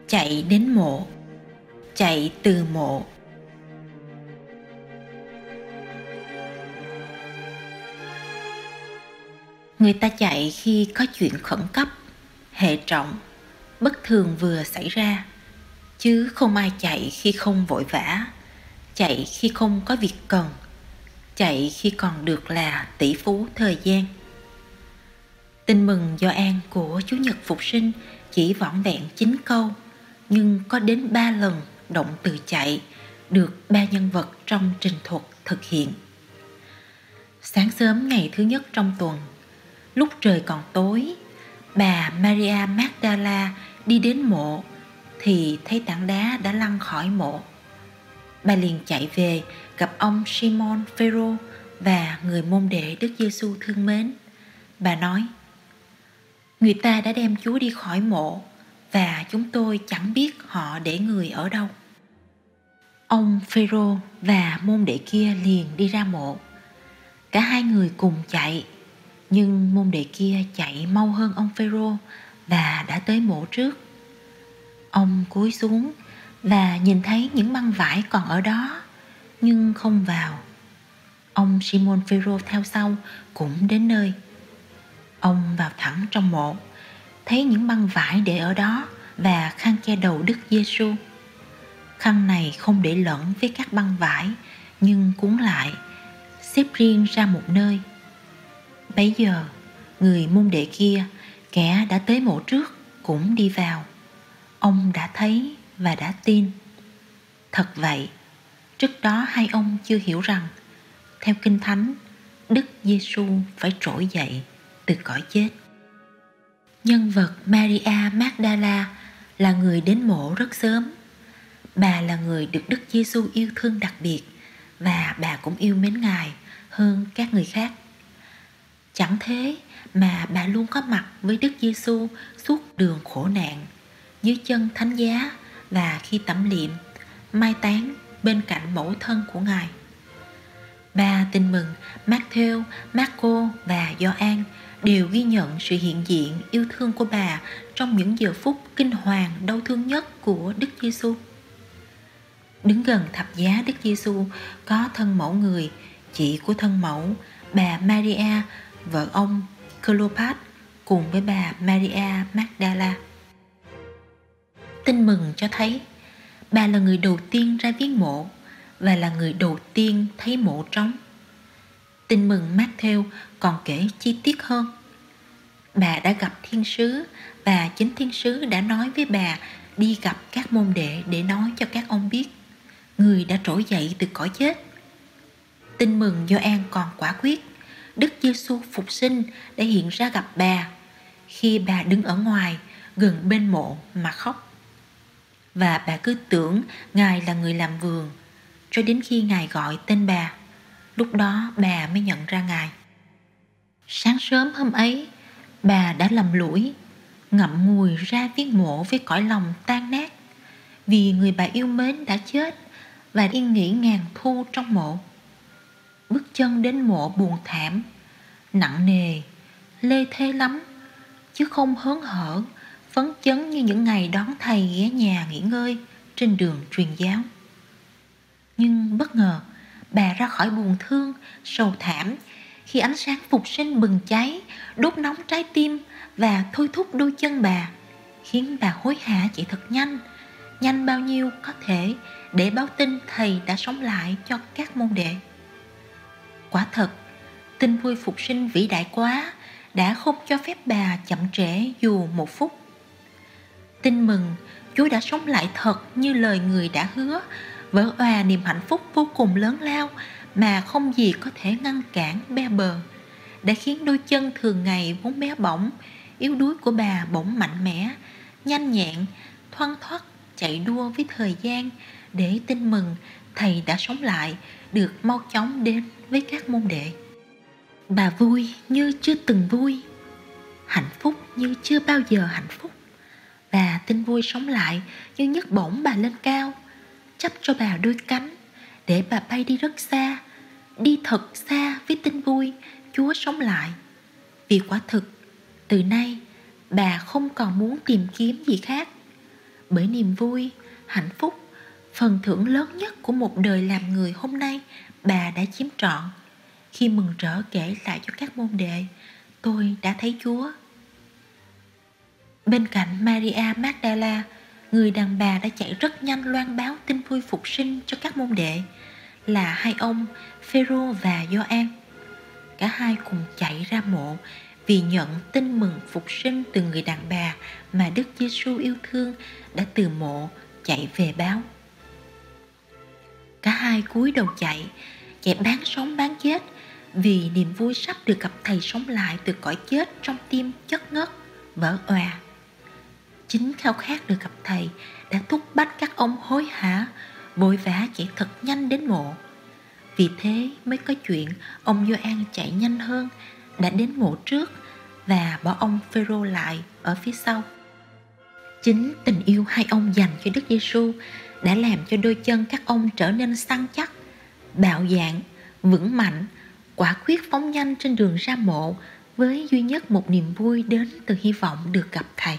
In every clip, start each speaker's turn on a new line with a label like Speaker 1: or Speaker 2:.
Speaker 1: Chạy đến mộ, chạy từ mộ. Người ta chạy khi có chuyện khẩn cấp, hệ trọng, bất thường vừa xảy ra, chứ không ai chạy khi không vội vã, chạy khi không có việc cần, chạy khi còn được là tỷ phú thời gian. Tin mừng Gioan của Chúa Nhật Phục Sinh chỉ vỏn vẹn 9 câu, nhưng có đến 3 lần động từ chạy được 3 nhân vật trong trình thuật thực hiện. Sáng sớm ngày thứ nhất trong tuần, lúc trời còn tối, bà Maria Magdala đi đến mộ thì thấy tảng đá đã lăn khỏi mộ. Bà liền chạy về gặp ông Simon Phêrô và người môn đệ Đức Giêsu thương mến. Bà nói: người ta đã đem Chúa đi khỏi mộ và chúng tôi chẳng biết họ để người ở đâu. Ông Phêrô và môn đệ kia liền đi ra mộ. Cả hai người cùng chạy, nhưng môn đệ kia chạy mau hơn ông Phêrô và đã tới mộ trước. Ông cúi xuống và nhìn thấy những băng vải còn ở đó, nhưng không vào. Ông Simon Phêrô theo sau cũng đến nơi. Ông vào thẳng trong mộ, thấy những băng vải để ở đó và khăn che đầu Đức Giêsu. Khăn này không để lẫn với các băng vải, nhưng cuốn lại, xếp riêng ra một nơi. Bấy giờ, người môn đệ kia, kẻ đã tới mộ trước, cũng đi vào. Ông đã thấy và đã tin. Thật vậy, trước đó hai ông chưa hiểu rằng, theo Kinh Thánh, Đức Giêsu phải trỗi dậy từ cõi chết. Nhân vật Maria Magdala là người đến mộ rất sớm. Bà là người được Đức Giêsu yêu thương đặc biệt và bà cũng yêu mến Ngài hơn các người khác. Chẳng thế mà bà luôn có mặt với Đức Giêsu suốt đường khổ nạn, dưới chân thánh giá và khi tẩm liệm, mai táng bên cạnh mẫu thân của Ngài. Ba tin mừng Matthew, Marco và Gioan đều ghi nhận sự hiện diện yêu thương của bà trong những giờ phút kinh hoàng đau thương nhất của Đức Giêsu. Đứng gần thập giá Đức Giêsu có thân mẫu người, chị của thân mẫu, bà Maria, vợ ông Cleopas, cùng với bà Maria Magdala. Tin mừng cho thấy bà là người đầu tiên ra viếng mộ và là người đầu tiên thấy mộ trống. Tin mừng Matthew còn kể chi tiết hơn. Bà đã gặp thiên sứ và chính thiên sứ đã nói với bà đi gặp các môn đệ để nói cho các ông biết người đã trỗi dậy từ cõi chết. Tin mừng Gioan còn quả quyết, Đức Giêsu phục sinh đã hiện ra gặp bà khi bà đứng ở ngoài gần bên mộ mà khóc. Và bà cứ tưởng Ngài là người làm vườn cho đến khi Ngài gọi tên bà. Lúc đó bà mới nhận ra Ngài. Sáng sớm hôm ấy, bà đã lầm lũi, ngậm ngùi ra viếng mộ với cõi lòng tan nát, vì người bà yêu mến đã chết và yên nghỉ ngàn thu trong mộ. Bước chân đến mộ buồn thảm, nặng nề, lê thê lắm, chứ không hớn hở, phấn chấn như những ngày đón thầy ghé nhà nghỉ ngơi trên đường truyền giáo. Nhưng bất ngờ, bà ra khỏi buồn thương, sầu thảm khi ánh sáng phục sinh bừng cháy, đốt nóng trái tim và thôi thúc đôi chân bà, khiến bà hối hả chạy thật nhanh, nhanh bao nhiêu có thể để báo tin thầy đã sống lại cho các môn đệ. Quả thật, tin vui phục sinh vĩ đại quá đã không cho phép bà chậm trễ dù một phút. Tin mừng Chúa đã sống lại thật như lời người đã hứa, vỡ òa niềm hạnh phúc vô cùng lớn lao mà không gì có thể ngăn cản be bờ, đã khiến đôi chân thường ngày vốn bé bỏng, yếu đuối của bà bỗng mạnh mẽ, nhanh nhẹn, thoăn thoắt chạy đua với thời gian để tin mừng thầy đã sống lại được mau chóng đến với các môn đệ. Bà vui như chưa từng vui, hạnh phúc như chưa bao giờ hạnh phúc, và tin vui sống lại như nhấc bổng bà lên cao, chắp cho bà đôi cánh để bà bay đi rất xa, đi thật xa với tin vui Chúa sống lại. Vì quả thực, từ nay bà không còn muốn tìm kiếm gì khác. bởi niềm vui, hạnh phúc, phần thưởng lớn nhất của một đời làm người hôm nay bà đã chiếm trọn. Khi mừng rỡ kể lại cho các môn đệ, tôi đã thấy Chúa. Bên cạnh Maria Magdala, người đàn bà đã chạy rất nhanh loan báo tin vui phục sinh cho các môn đệ là hai ông Phêrô và Gioan. Cả hai cùng chạy ra mộ vì nhận tin mừng phục sinh từ người đàn bà mà Đức Giêsu yêu thương đã từ mộ chạy về báo. Cả hai cúi đầu chạy bán sống bán chết vì niềm vui sắp được gặp Thầy sống lại từ cõi chết trong tim chất ngất, vỡ òa. Chính khao khát được gặp Thầy đã thúc bách các ông hối hả, vội vã chạy thật nhanh đến mộ. Vì thế mới có chuyện ông Gioan chạy nhanh hơn, đã đến mộ trước và bỏ ông Phêrô lại ở phía sau. Chính tình yêu hai ông dành cho Đức Giêsu đã làm cho đôi chân các ông trở nên săn chắc, bạo dạn, vững mạnh, quả quyết phóng nhanh trên đường ra mộ với duy nhất một niềm vui đến từ hy vọng được gặp Thầy.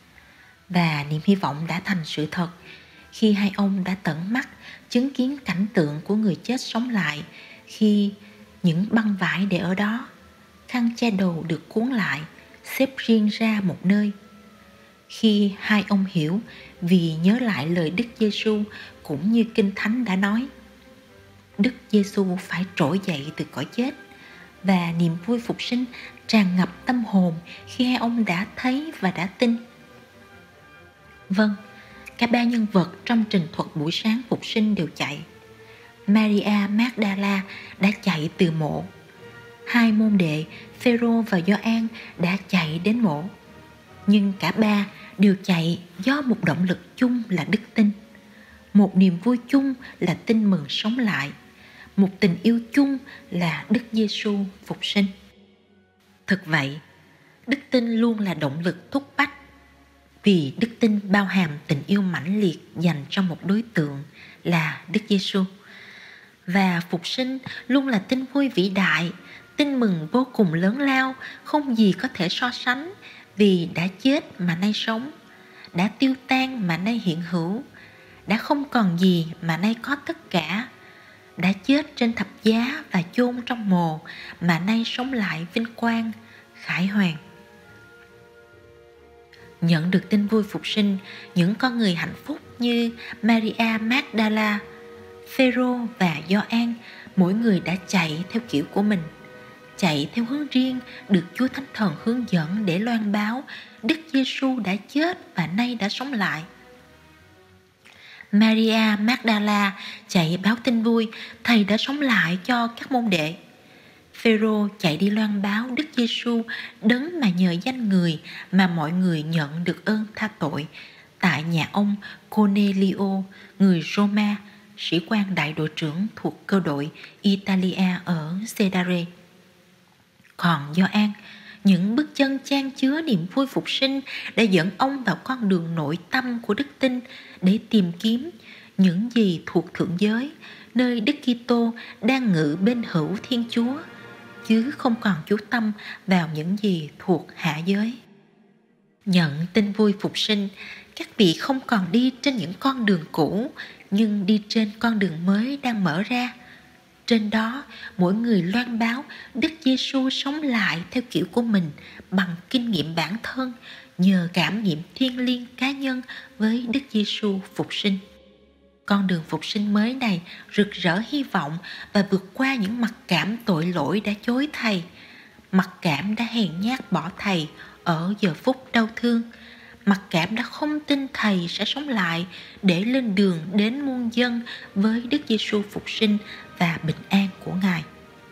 Speaker 1: Và niềm hy vọng đã thành sự thật khi hai ông đã tận mắt chứng kiến cảnh tượng của người chết sống lại, khi những băng vải để ở đó, khăn che đầu được cuốn lại, xếp riêng ra một nơi. Khi hai ông hiểu vì nhớ lại lời Đức Giêsu cũng như Kinh Thánh đã nói, Đức Giêsu phải trỗi dậy từ cõi chết, và niềm vui phục sinh tràn ngập tâm hồn khi hai ông đã thấy và đã tin. Vâng, cả ba nhân vật trong trình thuật buổi sáng phục sinh đều chạy. Maria Magdala đã chạy từ mộ. Hai môn đệ Phêrô và Gioan đã chạy đến mộ. Nhưng cả ba đều chạy do một động lực chung là đức tin. Một niềm vui chung là tin mừng sống lại. Một tình yêu chung là Đức Giêsu phục sinh. Thực vậy, đức tin luôn là động lực thúc bách. Vì đức tin bao hàm tình yêu mãnh liệt dành cho một đối tượng là Đức Giêsu. Và phục sinh luôn là tin vui vĩ đại, tin mừng vô cùng lớn lao, không gì có thể so sánh, vì đã chết mà nay sống, đã tiêu tan mà nay hiện hữu, đã không còn gì mà nay có tất cả, đã chết trên thập giá và chôn trong mồ mà nay sống lại vinh quang, khải hoàn. Nhận được tin vui phục sinh, những con người hạnh phúc như Maria Magdala, Phêrô và Gioan, mỗi người đã chạy theo kiểu của mình, chạy theo hướng riêng được Chúa Thánh Thần hướng dẫn để loan báo Đức Giêsu đã chết và nay đã sống lại. Maria Magdala chạy báo tin vui Thầy đã sống lại cho các môn đệ. Phêrô chạy đi loan báo Đức Giêsu đấng mà nhờ danh người mà mọi người nhận được ơn tha tội tại nhà ông Cornelio, người Roma, sĩ quan đại đội trưởng thuộc cơ đội Italia ở Cesarea. Còn Gioan, những bước chân chan chứa niềm vui phục sinh đã dẫn ông vào con đường nội tâm của đức tin để tìm kiếm những gì thuộc thượng giới, nơi Đức Kitô đang ngự bên hữu Thiên Chúa, chứ không còn chú tâm vào những gì thuộc hạ giới. Nhận tin vui phục sinh, các vị không còn đi trên những con đường cũ, nhưng đi trên con đường mới đang mở ra. Trên đó, mỗi người loan báo Đức Giêsu sống lại theo kiểu của mình bằng kinh nghiệm bản thân, nhờ cảm nghiệm thiêng liêng cá nhân với Đức Giêsu phục sinh. Con đường phục sinh mới này rực rỡ hy vọng và vượt qua những mặc cảm tội lỗi đã chối Thầy, mặc cảm đã hèn nhát bỏ Thầy ở giờ phút đau thương, mặc cảm đã không tin Thầy sẽ sống lại để lên đường đến muôn dân với Đức Giêsu phục sinh và bình an của Ngài.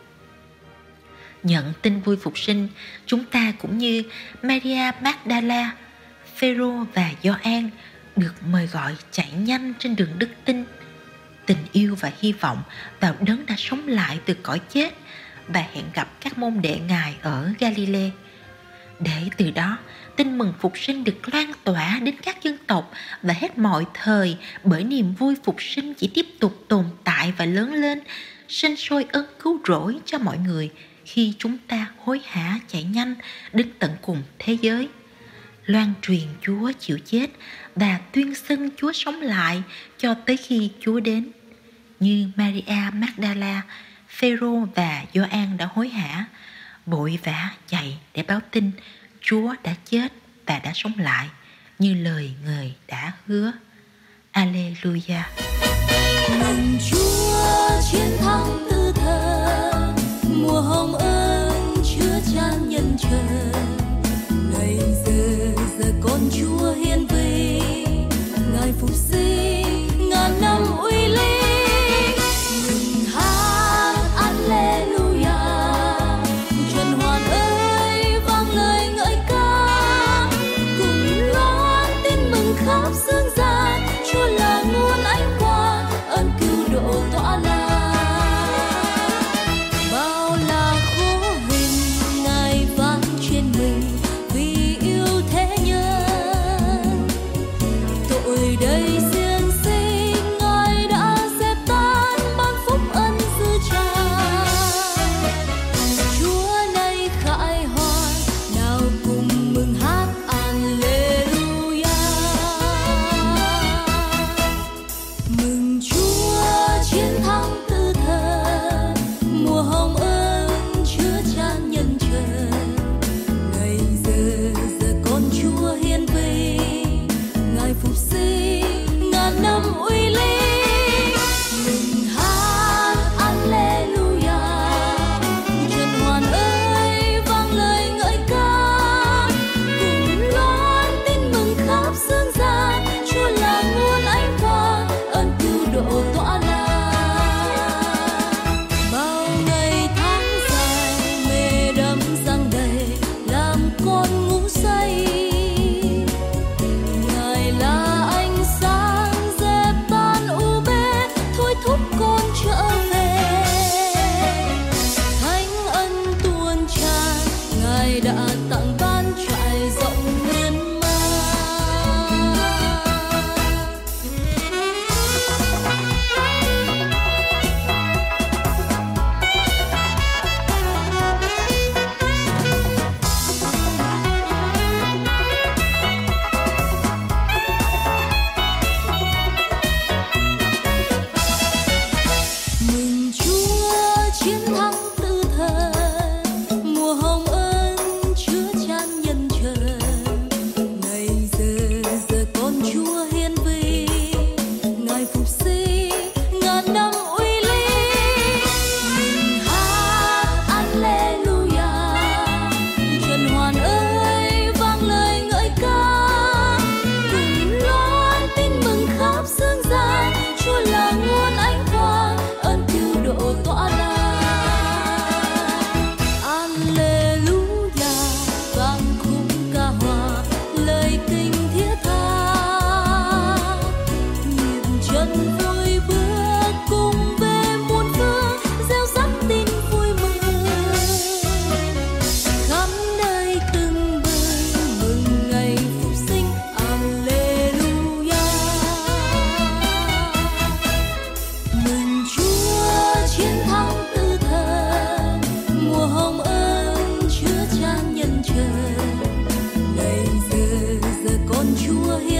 Speaker 1: Nhận tin vui phục sinh, chúng ta cũng như Maria Magdala, Phêrô và Gioan được mời gọi chạy nhanh trên đường đức tin, tình yêu và hy vọng vào đấng đã sống lại từ cõi chết và hẹn gặp các môn đệ Ngài ở Galilee. Để từ đó, tin mừng phục sinh được loan tỏa đến các dân tộc và hết mọi thời, bởi niềm vui phục sinh chỉ tiếp tục tồn tại và lớn lên, sinh sôi ơn cứu rỗi cho mọi người khi chúng ta hối hả chạy nhanh đến tận cùng thế giới. loan truyền Chúa chịu chết và tuyên xưng Chúa sống lại cho tới khi Chúa đến. Như Maria Magdala, Phêrô và Gioan đã hối hả, vội vã chạy để báo tin Chúa đã chết và đã sống lại như lời Người đã hứa. Alleluia.
Speaker 2: Mừng Chúa chiến thắng từ thần, mùa hồng ơn chứa chan nhân trời. Ngày giờ con Chúa hiền vinh, Ngài phục sinh ngàn năm uy linh. Mừng hát Alleluia, trần hoàn ơi vang lời ngợi ca, cùng loan tin mừng khắp dương gian. Chúa là nguồn ánh quang, ơn cứu độ tỏa lạc. Bao là khổ hình Ngài vác trên mình vì yêu thế nhân. Tội đầy riêng sinh Ngài đã dẹp tan, ban phúc ân dư tràn. Chúa nay khải hoàn, nào cùng mừng hát Alleluia. Mừng Chúa chiến thắng từ thần, mùa hồng ơn chứa chan nhân trời. Ngày giờ con Chúa hiền vinh, Ngài phục sinh ngàn năm uy linh. Mừng hát Alleluia, trần hoàn ơi vang lời ngợi ca, cùng loan tin mừng khắp dương gian. Chúa là nguồn ánh quang, ơn cứu độ tỏa lạc. Bao ngày tháng dài mê đắm giăng đầy, làm con ngủ say. Ngài là ánh sáng dẹp tan u mê, thôi thúc con trở về. Thánh ân tuôn tràn, Ngài đã tặng ban trải rộng miên man. Mừng Chúa chiến thắng từ thần, mùa hồng ơn chứa chan nhân trời. Ngày giờ con Chúa hiền vinh, Ngài phục sinh ngàn năm uy linh. Mừng hát Alleluia, trần hoàn ơi vang lời ngợi ca, cùng loan tin mừng khắp dương gian. Chúa là nguồn ánh quang, ơn cứu độ tỏa lạc. Alleluia, vang khúc ca hòa, lời kinh thiết tha. Nhịp chân vui bước cùng về muôn phương, gieo rắc tin vui mừng. Khắp nơi tưng bừng mừng ngày phục sinh. Alleluia. Mừng Chúa chiến thắng từ thần, mùa hồng ơn chứa chan nhân trời. Ngày giờ con Chúa hiền